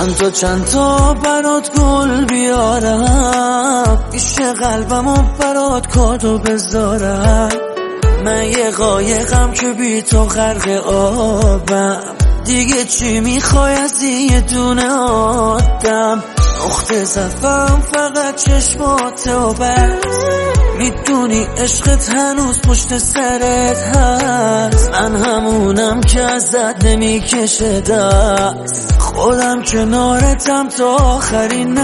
چند تا برات گل بیارم، پیش قلبمو برات کادو بذارم. من یه قایقم که بی تو غرق آبم، دیگه چی میخوای از یه دونه آدم؟ نقطه ضعفم فقط چشماته و بس، میدونی عشقت هنوز پشت سرت هست. من همونم که ازت نمیکشه دست، خودم کنارتم تا آخرین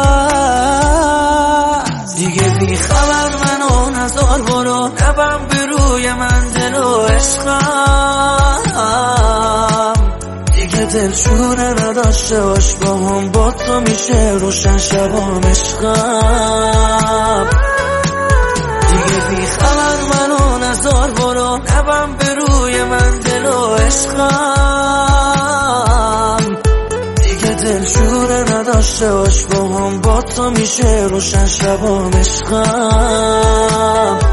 نفس. دیگه بی خبر منو نزار برو، نبم به روی من دل و عشقم. دیگه دلشونه نداشته باش با هم، با تو میشه روشن شبام عشقم. دیگه بی خبر منو نزار برو، نبم به روی من دل و عشقم. دیگه دلشونه نداشته باش با هم، با تو میشه روشن شبام عشقم.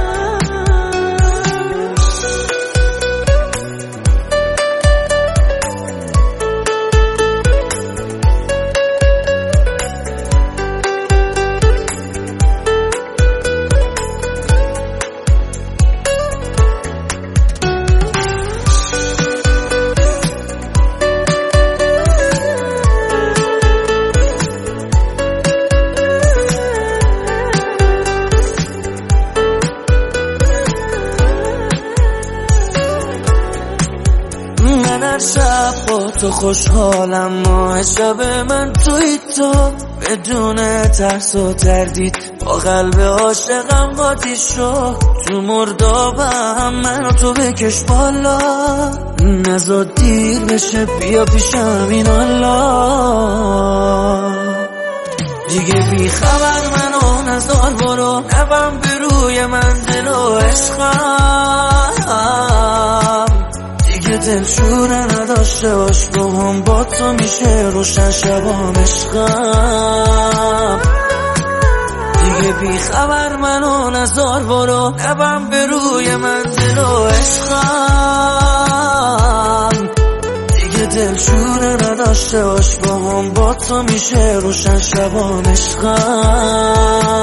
هر شب با تو خوشحالم، ماه شب من توی تو، بدون ترس و تردید با قلب عاشقم قاطی شد. تو مردابم منو تو بکش بالا، نزاد دیر بشه بیا پیشم این الله. دیگه بی خبر منو نزار برو، نبم به روی من دل و عشقم. دیگه دلشونه نداشته باش با هم، با تو میشه روشن شبام عشقم. دیگه بی خبر منو نزار برو، نبم به روی من دل و عشقم. دیگه دلشونه نداشته باش با هم، با تو میشه روشن شبام عشقم.